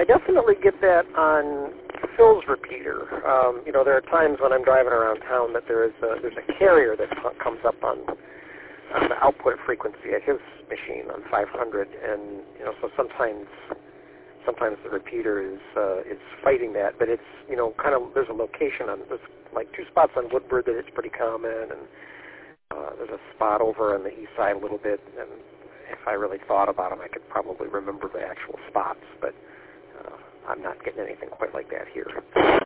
I definitely get that on Phil's repeater. There are times when I'm driving around town that there's a carrier that comes up on the output frequency at his machine on 500, and so sometimes the repeater is fighting that, but it's kind of there's a location on there's like 2 spots on Woodward that it's pretty common, and there's a spot over on the east side a little bit, and if I really thought about them, I could probably remember the actual spots, but I'm not getting anything quite like that here.